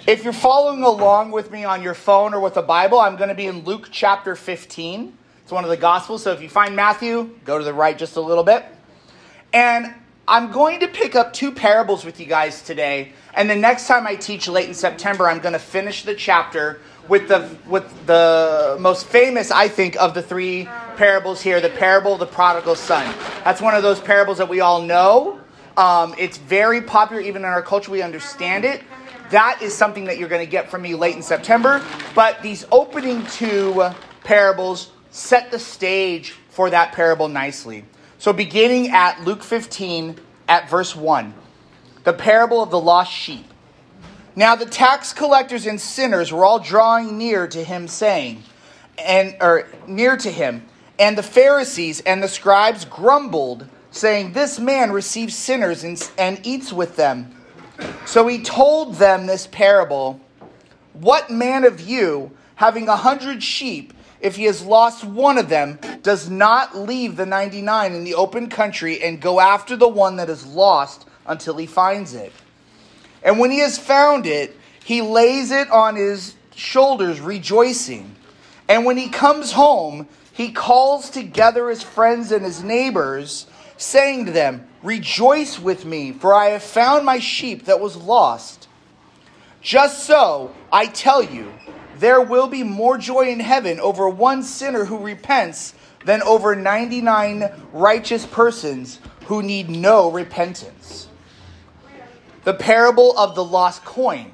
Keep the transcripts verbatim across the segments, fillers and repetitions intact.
If you're following along with me on your phone or with a Bible, I'm going to be in Luke chapter fifteen. It's one of the Gospels, so if you find Matthew, go to the right just a little bit. And I'm going to pick up two parables with you guys today. And the next time I teach late in September, I'm going to finish the chapter with the with the most famous, I think, of the three parables here, the parable of the prodigal son. That's one of those parables that we all know. Um, it's very popular, even in our culture. We understand it. That is something that you're going to get from me late in September. But these opening two parables set the stage for that parable nicely. So beginning at Luke fifteen, at verse one, the parable of the lost sheep. Now the tax collectors and sinners were all drawing near to him, saying, and or near to him, and the Pharisees and the scribes grumbled, saying, "This man receives sinners and, and eats with them." So he told them this parable: "What man of you, having a hundred sheep, if he has lost one of them, does not leave the ninety-nine in the open country and go after the one that is lost until he finds it? And when he has found it, he lays it on his shoulders, rejoicing. And when he comes home, he calls together his friends and his neighbors, saying to them, 'Rejoice with me, for I have found my sheep that was lost.' Just so, I tell you, there will be more joy in heaven over one sinner who repents than over ninety-nine righteous persons who need no repentance." The parable of the lost coin.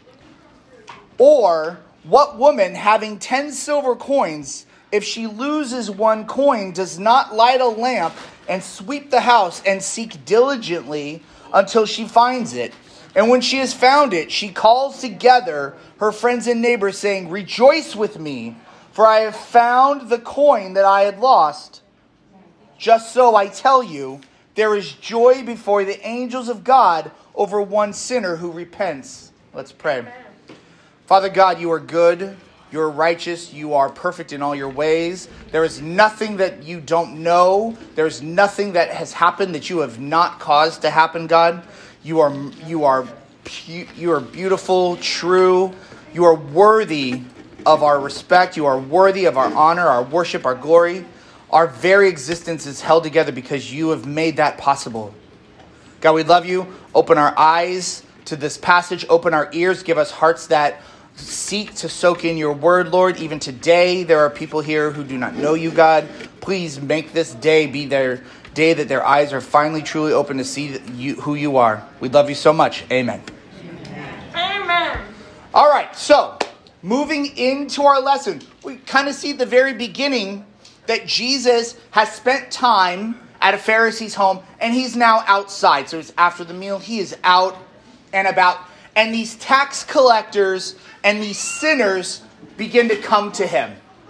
Or, what woman having ten silver coins, if she loses one coin, does not light a lamp and sweep the house and seek diligently until she finds it? And when she has found it, she calls together her friends and neighbors, saying, 'Rejoice with me, for I have found the coin that I had lost.' Just so, I tell you, there is joy before the angels of God over one sinner who repents." Let's pray. Amen. Father God, you are good, you are righteous, you are perfect in all your ways. There is nothing that you don't know. There is nothing that has happened that you have not caused to happen, God. You are you are you are beautiful, true. You are worthy of our respect. You are worthy of our honor, our worship, our glory. Our very existence is held together because you have made that possible. God, we love you. Open our eyes to this passage. Open our ears. Give us hearts that seek to soak in your word, Lord. Even today, there are people here who do not know you, God. Please make this day be their day that their eyes are finally truly open to see you, who you are. We love you so much. Amen. Amen. All right, so moving into our lesson, we kind of see at the very beginning that Jesus has spent time at a Pharisee's home, and he's now outside. So it's after the meal. He is out and about. And these tax collectors and these sinners begin to come to him.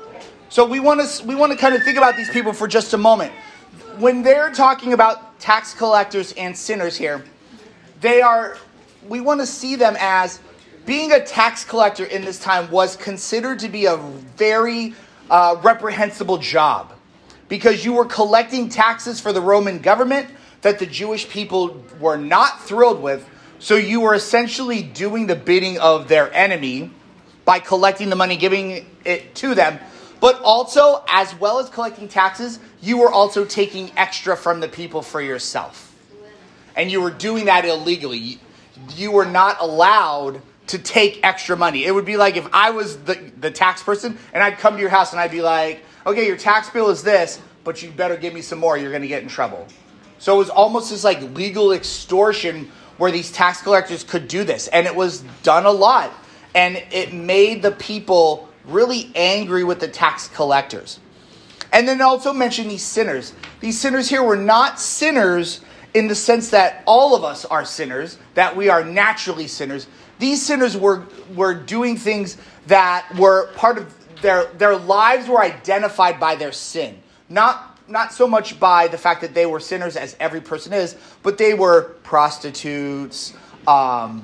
So we want to we want to kind of think about these people for just a moment. When they're talking about tax collectors and sinners here, they are, we want to see them as being a tax collector in this time was considered to be a very uh, reprehensible job, because you were collecting taxes for the Roman government that the Jewish people were not thrilled with. So you were essentially doing the bidding of their enemy by collecting the money, giving it to them. But also, as well as collecting taxes, you were also taking extra from the people for yourself. And you were doing that illegally. You were not allowed to take extra money. It would be like if I was the, the tax person and I'd come to your house and I'd be like, "Okay, your tax bill is this, but you better give me some more. You're going to get in trouble." So it was almost this like legal extortion where these tax collectors could do this. And it was done a lot. And it made the people really angry with the tax collectors. And then also mention these sinners. These sinners here were not sinners in the sense that all of us are sinners, that we are naturally sinners. These sinners were, were doing things that were part of their, their lives were identified by their sin. Not Not so much by the fact that they were sinners, as every person is, but they were prostitutes, um,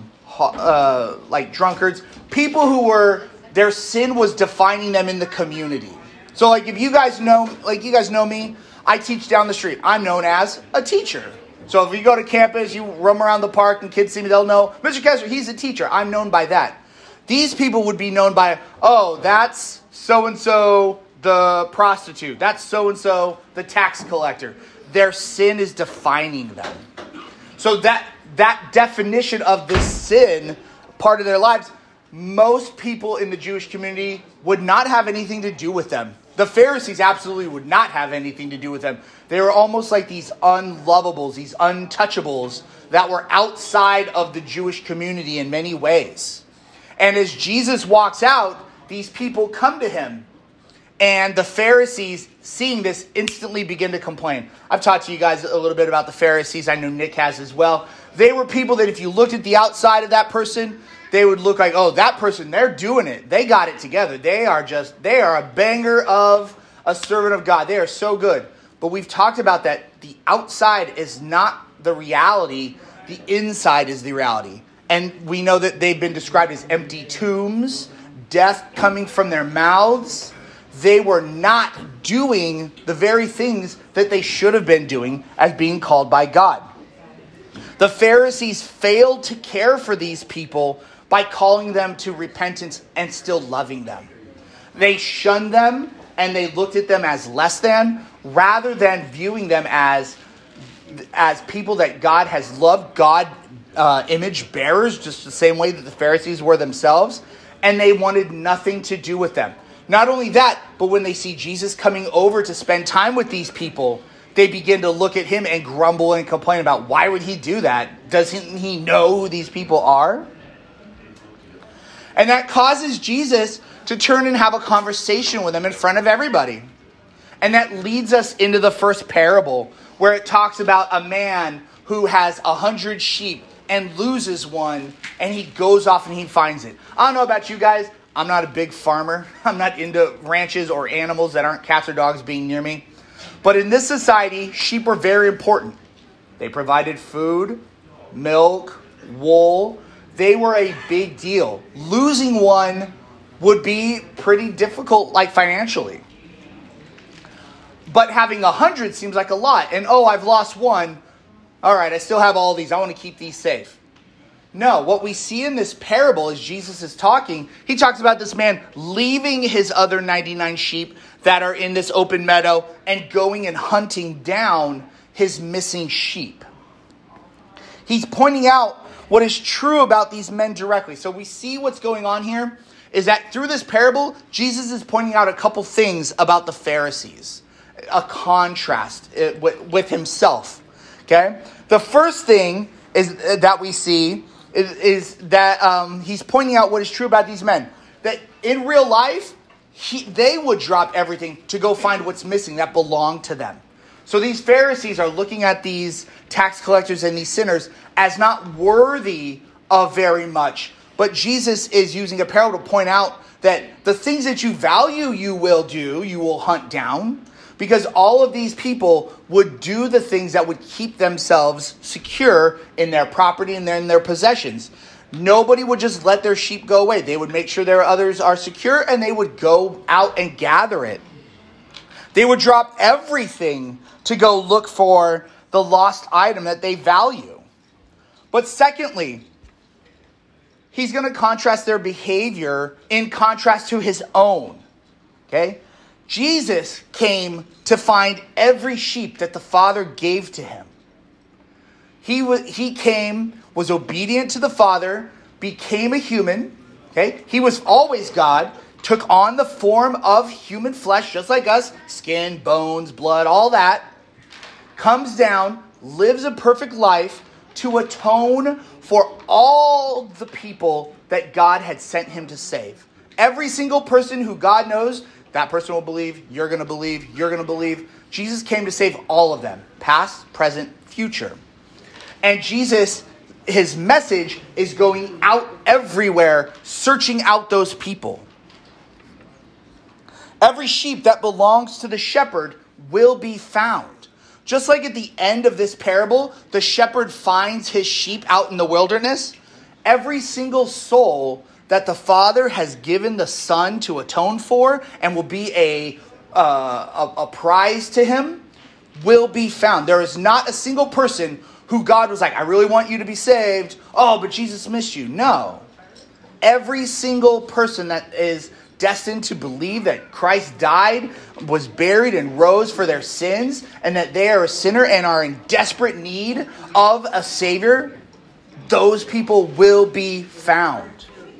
uh, like drunkards, people who were, their sin was defining them in the community. So like if you guys know, like you guys know me, I teach down the street. I'm known as a teacher. So if you go to campus, you roam around the park and kids see me, they'll know, Mister Kessler, he's a teacher. I'm known by that. These people would be known by, oh, that's so-and-so the prostitute. That's so-and-so the tax collector. Their sin is defining them. So that that definition of this sin, part of their lives, most people in the Jewish community would not have anything to do with them. The Pharisees absolutely would not have anything to do with them. They were almost like these unlovables, these untouchables that were outside of the Jewish community in many ways. And as Jesus walks out, these people come to him. And the Pharisees, seeing this, instantly begin to complain. I've talked to you guys a little bit about the Pharisees. I know Nick has as well. They were people that if you looked at the outside of that person, they would look like, oh, that person, they're doing it. They got it together. They are just, they are a banger of a servant of God. They are so good. But we've talked about that the outside is not the reality. The inside is the reality. And we know that they've been described as empty tombs, death coming from their mouths. They were not doing the very things that they should have been doing as being called by God. The Pharisees failed to care for these people by calling them to repentance and still loving them. They shunned them and they looked at them as less than, rather than viewing them as, as people that God has loved, God uh, image bearers, just the same way that the Pharisees were themselves, and they wanted nothing to do with them. Not only that, but when they see Jesus coming over to spend time with these people, they begin to look at him and grumble and complain about, why would he do that? Doesn't he know who these people are? And that causes Jesus to turn and have a conversation with them in front of everybody. And that leads us into the first parable, where it talks about a man who has a hundred sheep and loses one, and he goes off and he finds it. I don't know about you guys. I'm not a big farmer. I'm not into ranches or animals that aren't cats or dogs being near me. But in this society, sheep are very important. They provided food, milk, wool. They were a big deal. Losing one would be pretty difficult, like financially. But having a hundred seems like a lot. And oh, I've lost one. All right, I still have all these. I want to keep these safe. No, what we see in this parable as Jesus is talking, he talks about this man leaving his other ninety-nine sheep that are in this open meadow and going and hunting down his missing sheep. He's pointing out what is true about these men directly. So we see what's going on here is that through this parable, Jesus is pointing out a couple things about the Pharisees, a contrast with himself. Okay? The first thing is that we see is, is that um, he's pointing out what is true about these men. That in real life, he, they would drop everything to go find what's missing that belonged to them. So these Pharisees are looking at these tax collectors and these sinners as not worthy of very much. But Jesus is using a parable to point out that the things that you value, you will do, you will hunt down. Because all of these people would do the things that would keep themselves secure in their property and in their possessions. Nobody would just let their sheep go away. They would make sure their others are secure and they would go out and gather it. They would drop everything to go look for the lost item that they value. But secondly, he's going to contrast their behavior in contrast to his own. Okay? Jesus came to find every sheep that the Father gave to him. He was, he came, was obedient to the Father, became a human. Okay? He was always God, took on the form of human flesh, just like us, skin, bones, blood, all that. Comes down, lives a perfect life to atone for all the people that God had sent him to save. Every single person who God knows, that person will believe, you're going to believe, you're going to believe. Jesus came to save all of them, past, present, future. And Jesus, his message is going out everywhere, searching out those people. Every sheep that belongs to the shepherd will be found. Just like at the end of this parable, the shepherd finds his sheep out in the wilderness. Every single soul that the Father has given the Son to atone for and will be a, uh, a, a prize to him will be found. There is not a single person who God was like, I really want you to be saved. Oh, but Jesus missed you. No. every single person that is destined to believe that Christ died, was buried, and rose for their sins, and that they are a sinner and are in desperate need of a Savior, those people will be found.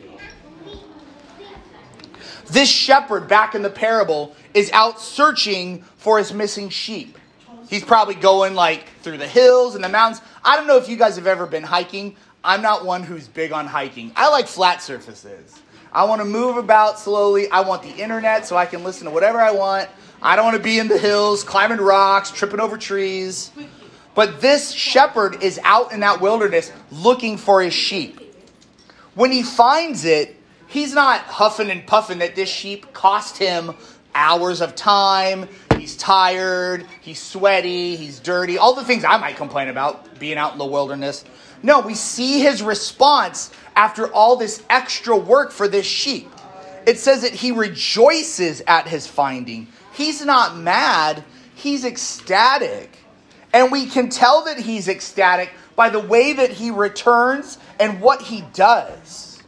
This shepherd back in the parable is out searching for his missing sheep. He's probably going like through the hills and the mountains. I don't know if you guys have ever been hiking. I'm not one who's big on hiking. I like flat surfaces. I want to move about slowly. I want the internet so I can listen to whatever I want. I don't want to be in the hills, climbing rocks, tripping over trees. But this shepherd is out in that wilderness looking for his sheep. When he finds it, he's not huffing and puffing that this sheep cost him hours of time. He's tired, he's sweaty, he's dirty. All the things I might complain about being out in the wilderness. No, we see his response after all this extra work for this sheep. It says that he rejoices at his finding. He's not mad, he's ecstatic. And we can tell that he's ecstatic by the way that he returns and what he does.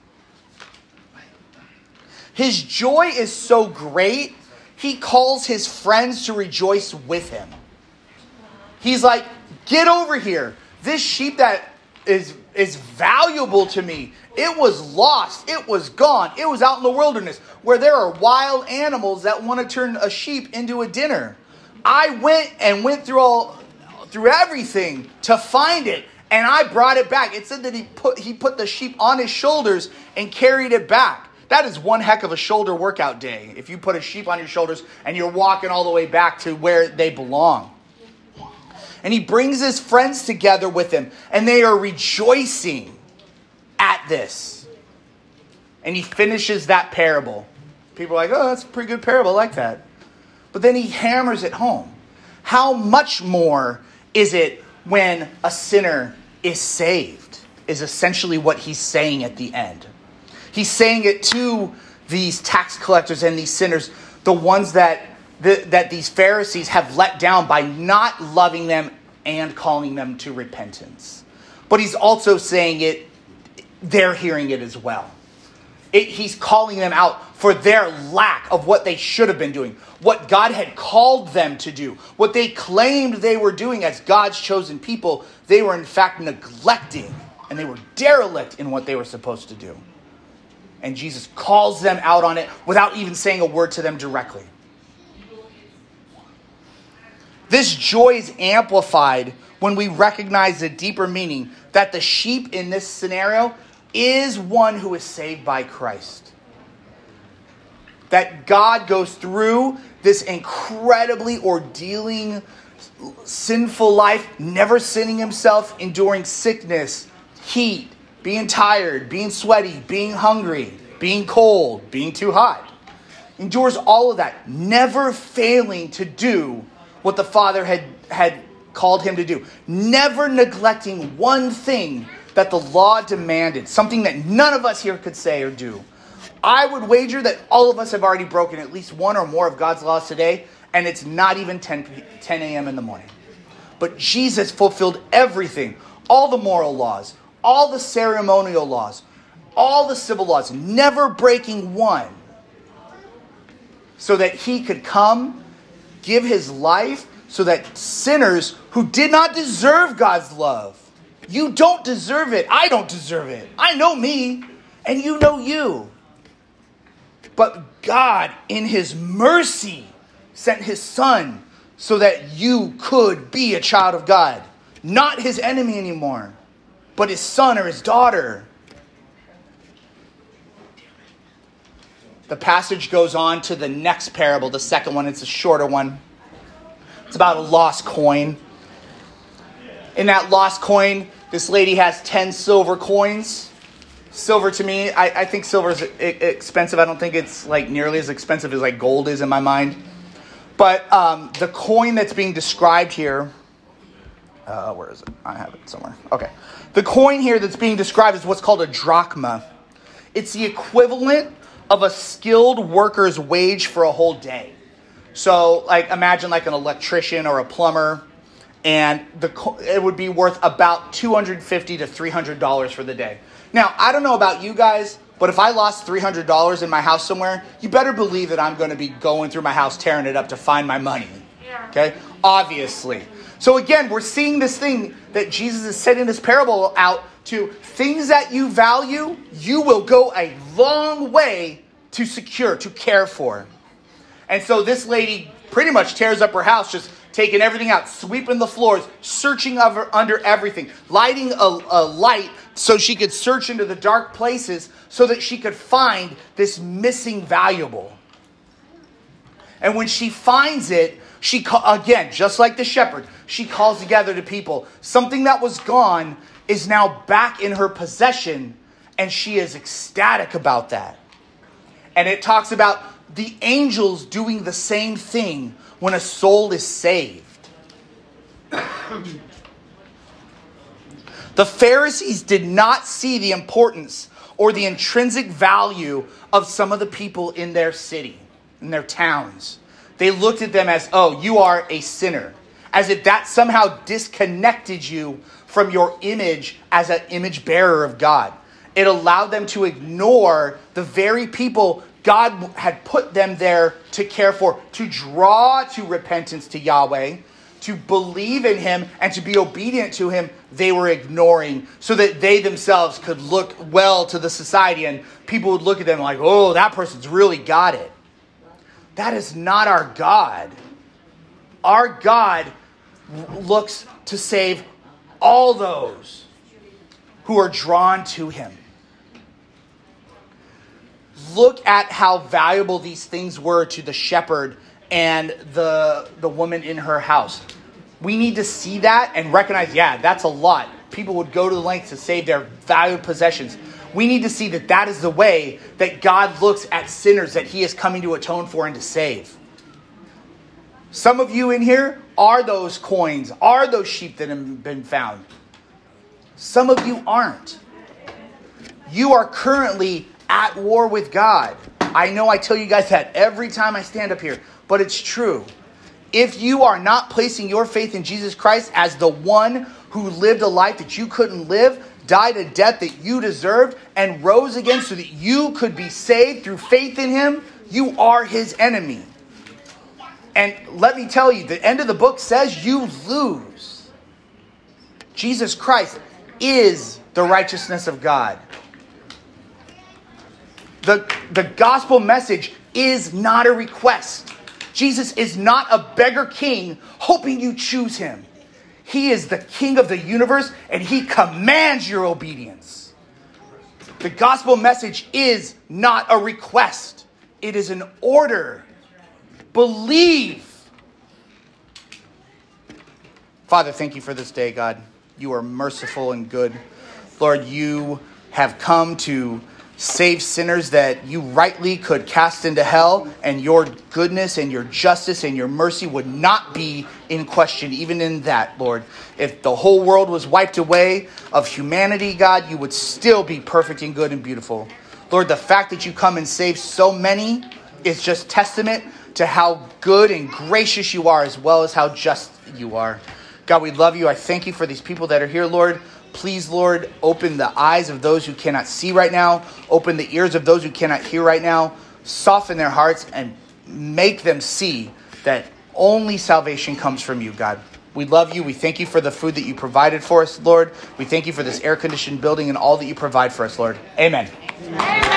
His joy is so great, he calls his friends to rejoice with him. He's like, get over here. This sheep that is, is valuable to me, it was lost. It was gone. It was out in the wilderness where there are wild animals that want to turn a sheep into a dinner. I went and went through all through everything to find it, and I brought it back. It said that he put he put the sheep on his shoulders and carried it back. That is one heck of a shoulder workout day. If you put a sheep on your shoulders and you're walking all the way back to where they belong. And he brings his friends together with him, and they are rejoicing at this. And he finishes that parable. People are like, oh, that's a pretty good parable. I like that. But then he hammers it home. How much more is it when a sinner is saved? Is essentially what he's saying at the end. He's saying it to these tax collectors and these sinners, the ones that the, that these Pharisees have let down by not loving them and calling them to repentance. But he's also saying it, they're hearing it as well. It, he's calling them out for their lack of what they should have been doing, what God had called them to do, what they claimed they were doing as God's chosen people. They were in fact neglecting, and they were derelict in what they were supposed to do. And Jesus calls them out on it without even saying a word to them directly. This joy is amplified when we recognize the deeper meaning that the sheep in this scenario is one who is saved by Christ. That God goes through this incredibly ordealing, sinful life, never sinning himself, enduring sickness, heat, being tired, being sweaty, being hungry, being cold, being too hot. Endures all of that, never failing to do what the Father had, had called him to do. Never neglecting one thing that the law demanded, something that none of us here could say or do. I would wager that all of us have already broken at least one or more of God's laws today, and it's not even ten a.m. in the morning. But Jesus fulfilled everything, all the moral laws, all the ceremonial laws, all the civil laws, never breaking one, so that he could come, give his life, so that sinners who did not deserve God's love, you don't deserve it, I don't deserve it, I know me, and you know you. But God, in his mercy, sent his son so that you could be a child of God. Not his enemy anymore, but his son or his daughter. The passage goes on to the next parable, the second one. It's a shorter one. It's about a lost coin. In that lost coin, this lady has ten silver coins. Silver to me, I, I think silver is expensive. I don't think it's like nearly as expensive as like gold is in my mind. But um, the coin that's being described here, uh, where is it? I have it somewhere. Okay. The coin here that's being described is what's called a drachma. It's the equivalent of a skilled worker's wage for a whole day. So like imagine like an electrician or a plumber, and the it would be worth about two hundred fifty to three hundred dollars for the day. Now, I don't know about you guys, But if I lost three hundred dollars in my house somewhere, you better believe that I'm going to be going through my house, tearing it up to find my money. Yeah. Okay? Obviously. So again, we're seeing this thing that Jesus is setting this parable out to. Things that you value, you will go a long way to secure, to care for. And so this lady pretty much tears up her house, just taking everything out, sweeping the floors, searching over, under everything, lighting a, a light so she could search into the dark places so that she could find this missing valuable. And when she finds it, she, again, just like the shepherd, she calls together the people. Something that was gone is now back in her possession, and she is ecstatic about that. And it talks about the angels doing the same thing when a soul is saved. The Pharisees did not see the importance or the intrinsic value of some of the people in their city, in their towns. They looked at them as, oh, you are a sinner. As if that somehow disconnected you from your image as an image bearer of God. It allowed them to ignore the very people God had put them there to care for, to draw to repentance to Yahweh, to believe in Him and to be obedient to Him. They were ignoring so that they themselves could look well to the society and people would look at them like, oh, that person's really got it. That is not our God. Our God looks to save all those who are drawn to Him. Look at how valuable these things were to the shepherd and the, the woman in her house. We need to see that and recognize, yeah, that's a lot. People would go to the lengths to save their valued possessions. We need to see that that is the way that God looks at sinners that He is coming to atone for and to save. Some of you in here are those coins, are those sheep that have been found. Some of you aren't. You are currently at war with God. I know I tell you guys that every time I stand up here, but it's true. If you are not placing your faith in Jesus Christ as the one who lived a life that you couldn't live, died a death that you deserved, and rose again so that you could be saved through faith in Him, you are His enemy. And let me tell you, the end of the book says you lose. Jesus Christ is the righteousness of God. The, the gospel message is not a request. Jesus is not a beggar king hoping you choose Him. He is the King of the universe and He commands your obedience. The gospel message is not a request. It is an order. Believe. Father, thank You for this day, God. You are merciful and good. Lord, You have come to save sinners that You rightly could cast into hell, and Your goodness and Your justice and Your mercy would not be in question, even in that, Lord. If the whole world was wiped away of humanity, God, You would still be perfect and good and beautiful. Lord, the fact that You come and save so many is just testament to how good and gracious You are, as well as how just You are. God, we love You. I thank You for these people that are here, Lord. Please, Lord, open the eyes of those who cannot see right now. Open the ears of those who cannot hear right now. Soften their hearts and make them see that only salvation comes from You, God. We love You. We thank You for the food that You provided for us, Lord. We thank You for this air-conditioned building and all that You provide for us, Lord. Amen. Amen.